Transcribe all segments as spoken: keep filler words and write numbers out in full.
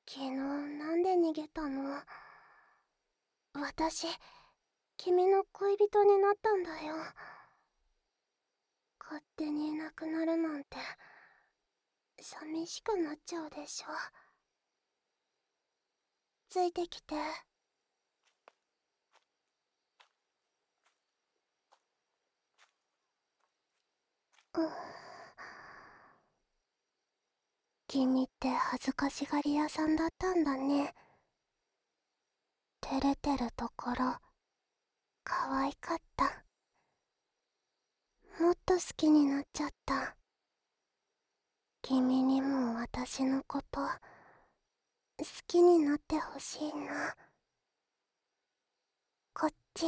昨日なんで逃げたの？私、君の恋人になったんだよ。勝手にいなくなるなんて、寂しくなっちゃうでしょ。ついてきて。うん。君って恥ずかしがり屋さんだったんだね。照れてるところ、可愛かった。もっと好きになっちゃった。君にも私のこと好きになってほしいな。こっち。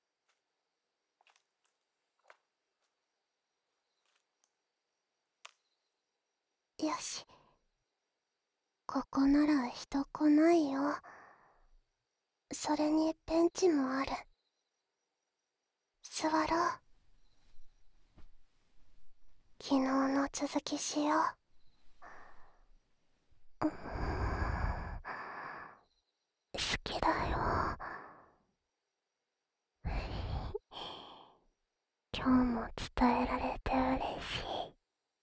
よし。ここなら人来ないよ。それにベンチもある。座ろう。昨日の続きしよう。好きだよ。今日も伝えられて嬉しい。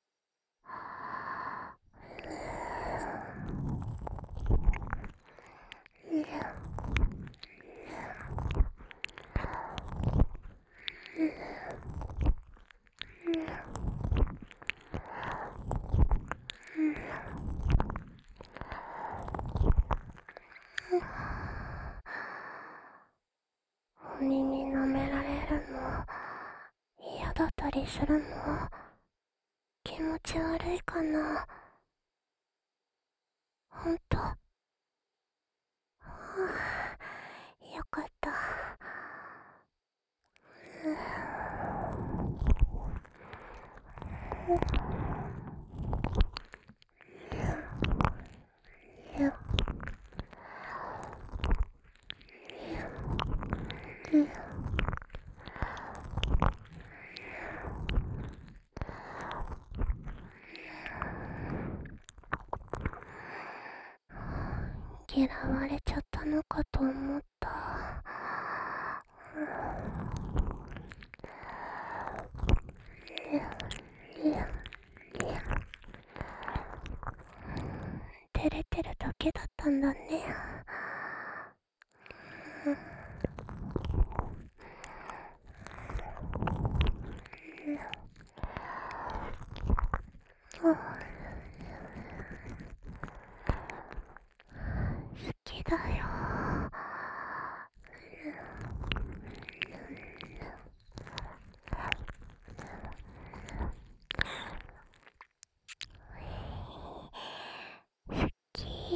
お耳舐められるの嫌だったりするの？気持ち悪いかな？ほんと？はあ、よかった。嫌われちゃったのかと思った。照れてるだけだったんだね。好きだよ。好き。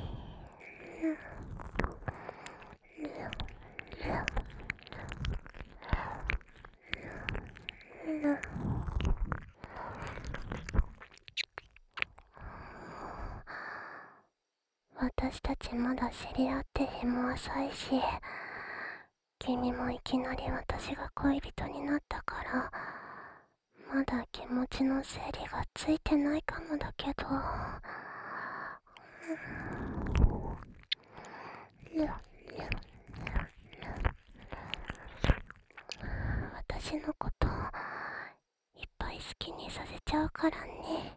私たちまだ知り合って日も浅いし、君もいきなり私が恋人になったから、まだ気持ちの整理がついてないかもだけど。私のこといっぱい好きにさせちゃうからね。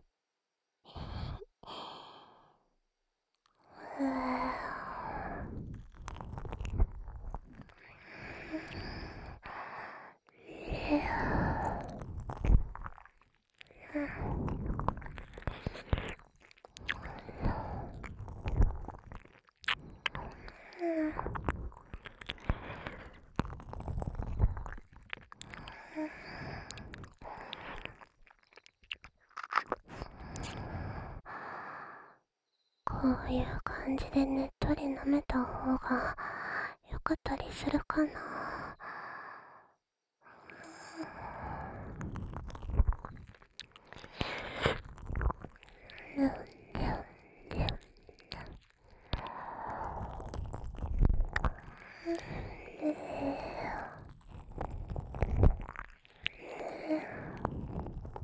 うこういう感じでねっとり舐めた方がよかったりするかな。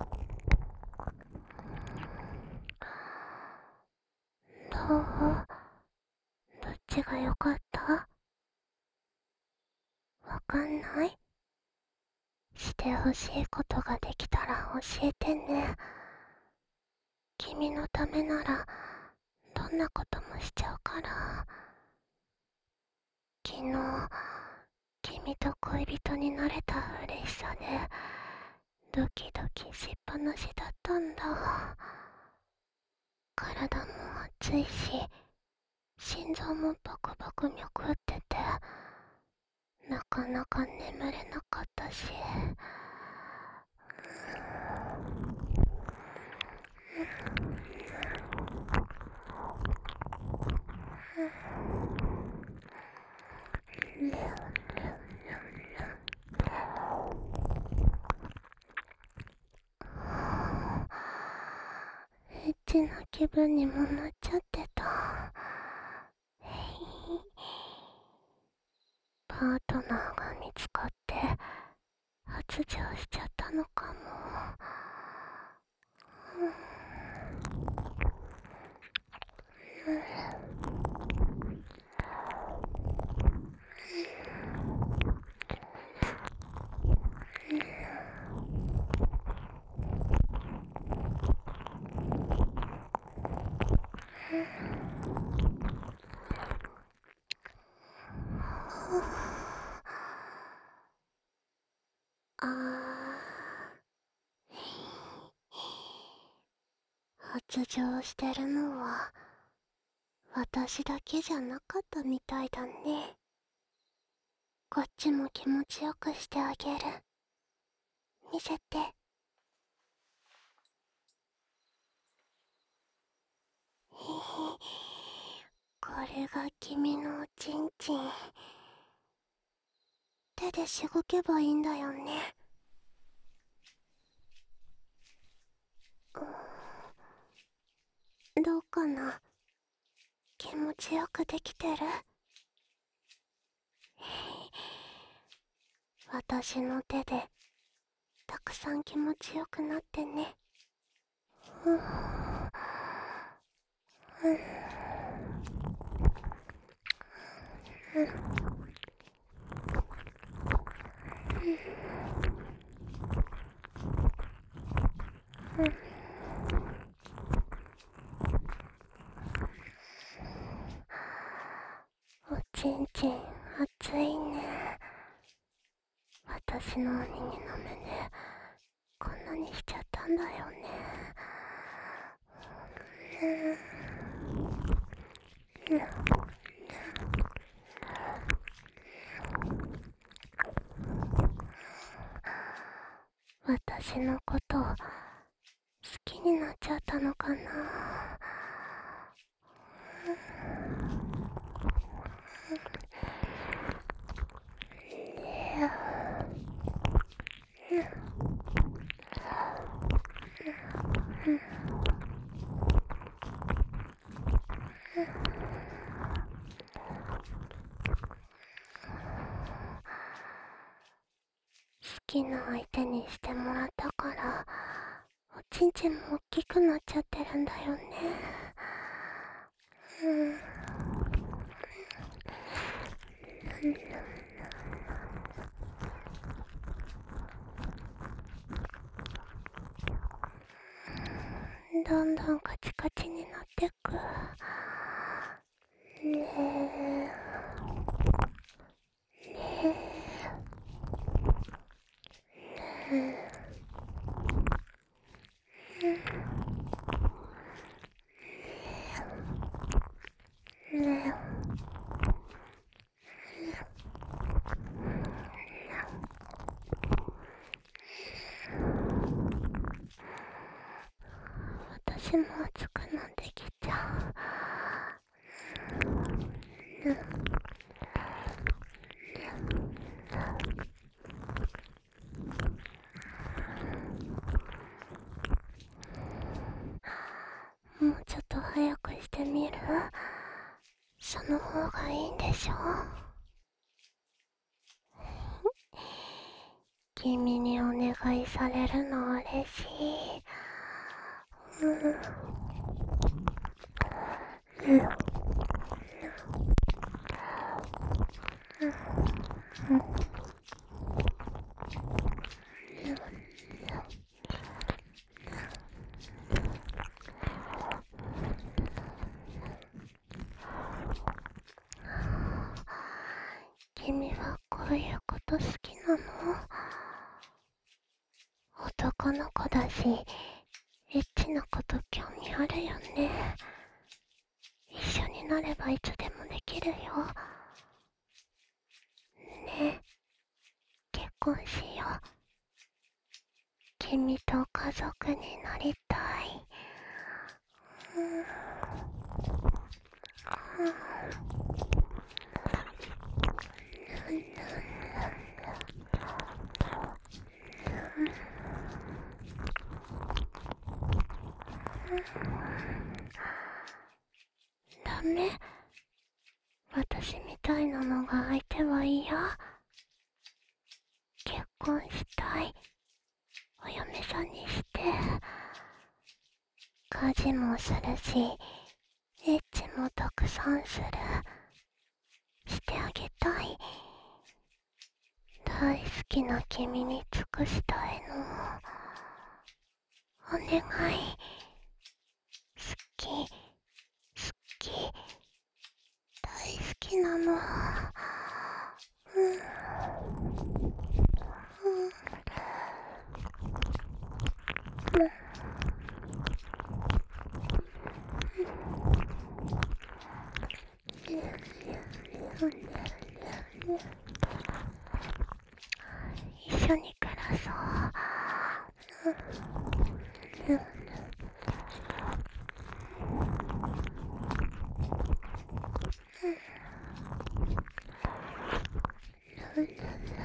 どう？ ない？してほしいことができたら教えてね。君のためならどんなこともしちゃうから。昨日君と恋人になれた嬉しさでドキドキしっぱなしだったんだ。体も熱いし心臓もバクバク脈打ってて、なかなか眠れなかったし。エッチな気分にもなっちゃってた。パートナーが見つかって発情しちゃったのかも。あー、発情してるのは私だけじゃなかったみたいだね。こっちも気持ちよくしてあげる。見せて。これが君のおちんちん。手でしごけばいいんだよね。どうかな？気持ちよくできてる？私の手でたくさん気持ちよくなってね。うん、うん、うん。おちんちん熱いね。私の耳の目でこんなにしちゃったんだよね。うん、私のこと好きになっちゃったのかな。好きな相手にしてもらったからおちんちんも大きくなっちゃってるんだよね。うん、どんどんカチカチになってく。ねえ、ねえ、ねえ、ねえ。私も熱くなってきちゃう。うん、もうちょっと早くしてみる？その方がいいんでしょ？君にお願いされるの嬉しい。うん、うん、うん、 男の子だし、エッチなこと興味あるよね。一緒になればいつでもできるよ。ねえ、結婚しよう。君と家族になりたい。うん、ダメ。私みたいなのが相手は嫌。結婚したい。お嫁さんにして。家事もするし、エッチもたくさんする。してあげたい。大好きな君に尽くしたいの。お願い。好き、好き、大好きなの。うん、うん、うん。一緒に暮らそう。うん、うん、うん。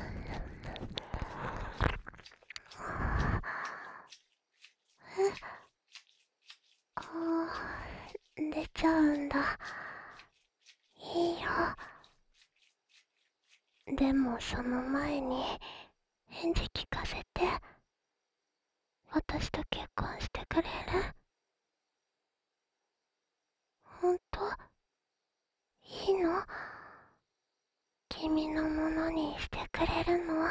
あー、出ちゃうんだ。いいよ。でもその前に返事聞かせて。私と結婚してくれる？ほんと？いいの？君のものにしてくれるの？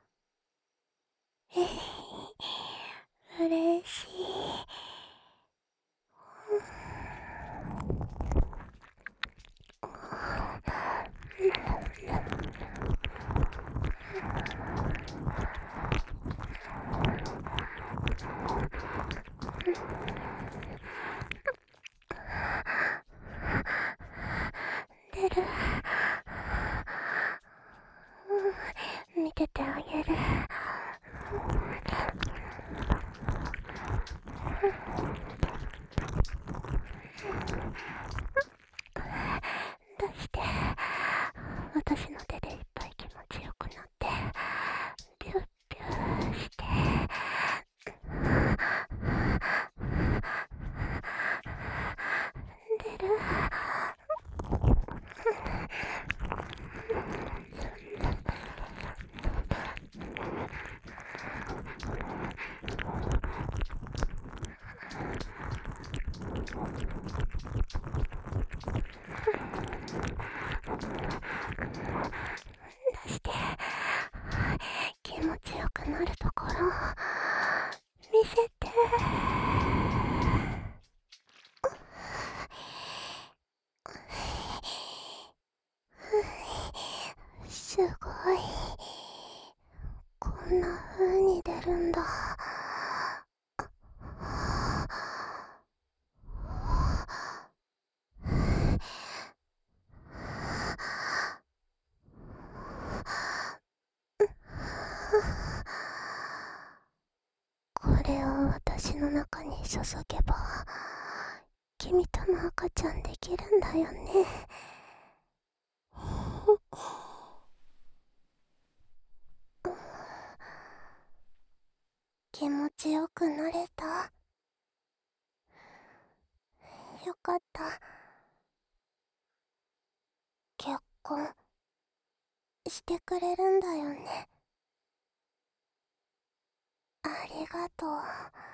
えへへ、嬉しい。出る。うん、見ててあげる。出して。私の手でいっぱい気持ちよくなって、ピュッピューして。出る。出して。気持ちよくなるところ見せて。すごい。こんな風に出るんだ。これを私の中に注げば、君との赤ちゃんできるんだよね。気持ちよくなれた？よかった。結婚してくれるんだよね？ありがとう。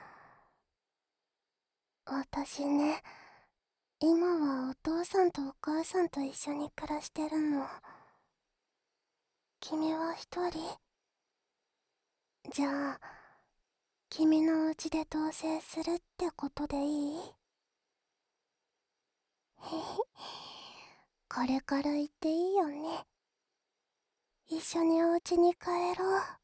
私ね、今はお父さんとお母さんと一緒に暮らしてるの。君は一人？じゃあ、君のお家で同棲するってことでいい？へへ、これから言っていいよね？ 一緒にお家に帰ろう。